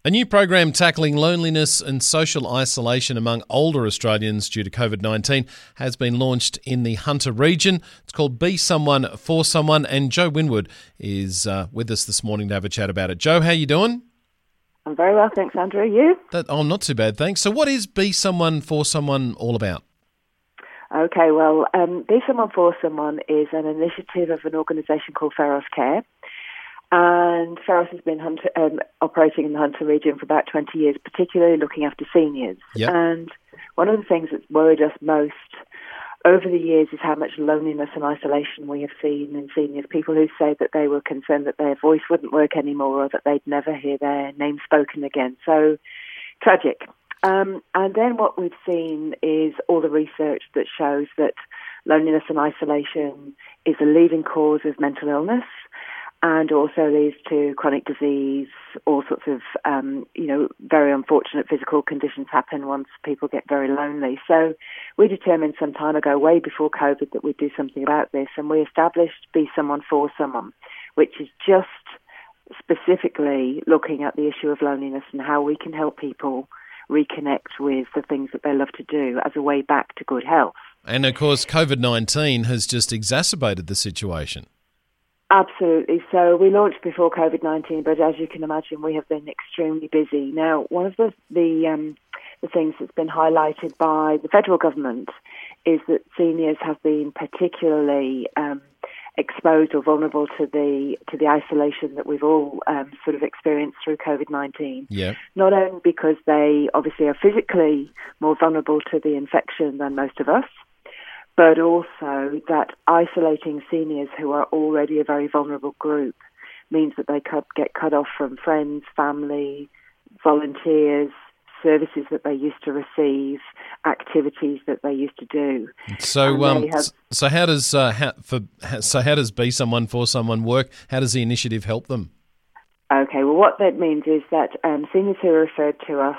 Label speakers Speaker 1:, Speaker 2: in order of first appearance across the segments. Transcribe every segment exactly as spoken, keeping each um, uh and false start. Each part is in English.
Speaker 1: A new program tackling loneliness and social isolation among older Australians due to COVID nineteen has been launched in the Hunter region. It's called Be Someone for Someone, and Joe Winwood is uh, with us this morning to have a chat about it. Joe, how you doing?
Speaker 2: I'm very well, thanks, Andrew. You?
Speaker 1: That, oh, not too bad, thanks. So what is Be Someone for Someone all about?
Speaker 2: Okay, well, um, Be Someone for Someone is an initiative of an organisation called Feros Care. And Feros has been Hunter, um, operating in the Hunter region for about twenty years, particularly looking after seniors.
Speaker 1: Yep.
Speaker 2: And one of the things that's worried us most over the years is how much loneliness and isolation we have seen in seniors. People who say that they were concerned that their voice wouldn't work anymore or that they'd never hear their name spoken again. So tragic. Um, and then what we've seen is all the research that shows that loneliness and isolation is a leading cause of mental illness, and also leads to chronic disease. All sorts of, um, you know, very unfortunate physical conditions happen once people get very lonely. So we determined some time ago, way before COVID, that we'd do something about this, and we established Be Someone for Someone, which is just specifically looking at the issue of loneliness and how we can help people reconnect with the things that they love to do as a way back to good health.
Speaker 1: And of course, COVID nineteen has just exacerbated the situation.
Speaker 2: Absolutely. So we launched before COVID nineteen, but as you can imagine, we have been extremely busy. Now, one of the the, um, the things that's been highlighted by the federal government is that seniors have been particularly um, exposed or vulnerable to the to the isolation that we've all um, sort of experienced through COVID nineteen.
Speaker 1: Yeah.
Speaker 2: Not only because they obviously are physically more vulnerable to the infection than most of us, but also that isolating seniors who are already a very vulnerable group means that they cut, get cut off from friends, family, volunteers, services that they used to receive, activities that they used to do.
Speaker 1: So, um,
Speaker 2: have,
Speaker 1: so how does uh, how, for so how does Be Someone for Someone work? How does the initiative help them?
Speaker 2: Okay, well, what that means is that um, seniors who are referred to us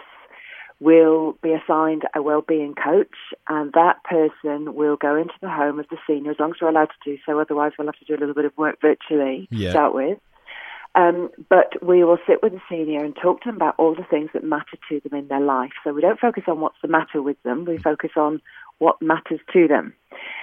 Speaker 2: will be assigned a wellbeing coach, and that person will go into the home of the senior, as long as we're allowed to do so. Otherwise, we'll have to do a little bit of work virtually
Speaker 1: yeah.
Speaker 2: to start with. Um, but we will sit with the senior and talk to them about all the things that matter to them in their life. So we don't focus on what's the matter with them. We focus on what matters to them.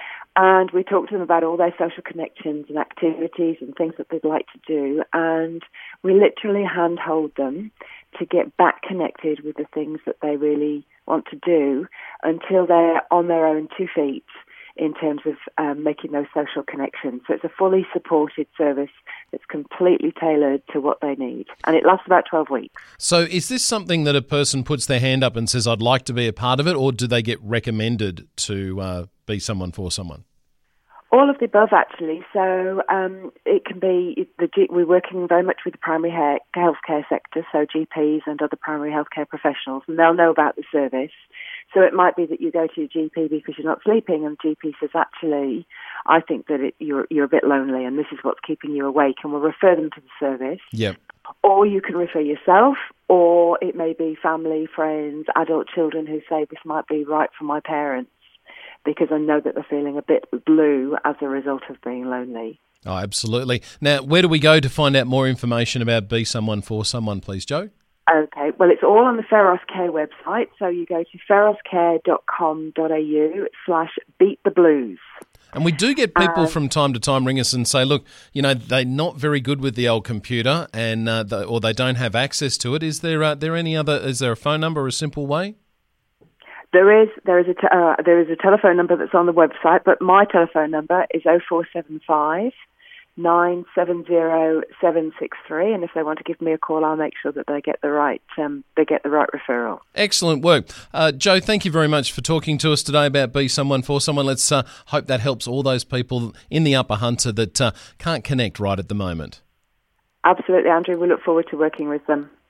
Speaker 2: And we talk to them about all their social connections and activities and things that they'd like to do. And we literally handhold them to get back connected with the things that they really want to do until they're on their own two feet in terms of um, making those social connections. So it's a fully supported service that's completely tailored to what they need. And it lasts about twelve weeks.
Speaker 1: So is this something that a person puts their hand up and says, I'd like to be a part of it, or do they get recommended to uh, be someone for someone?
Speaker 2: All of the above, actually. So um, it can be, the G, we're working very much with the primary he- healthcare sector, so G Ps and other primary healthcare professionals, and they'll know about the service. So it might be that you go to your G P because you're not sleeping, and the G P says, actually, I think that it, you're, you're a bit lonely, and this is what's keeping you awake, and we'll refer them to the service.
Speaker 1: Yep.
Speaker 2: Or you can refer yourself, or it may be family, friends, adult children who say, this might be right for my parents, because I know that they're feeling a bit blue as a result of being lonely.
Speaker 1: Oh, absolutely. Now, where do we go to find out more information about Be Someone for Someone, please, Joe?
Speaker 2: Okay, well, it's all on the Feros Care website, so you go to feroscare dot com dot a u slash beat the blues.
Speaker 1: And we do get people
Speaker 2: um,
Speaker 1: from time to time ring us and say, look, you know, they're not very good with the old computer, and uh, the, or they don't have access to it. Is there uh, there any other? Is there a phone number or a simple way?
Speaker 2: There is there is a te- uh, there is a telephone number that's on the website, but my telephone number is oh four seven five, nine seven zero, seven six three, and if they want to give me a call, I'll make sure that they get the right um, they get the right referral.
Speaker 1: Excellent work, uh, Joe. Thank you very much for talking to us today about Be Someone for Someone. Let's uh, hope that helps all those people in the Upper Hunter that uh, can't connect right at the moment.
Speaker 2: Absolutely, Andrew. We look forward to working with them.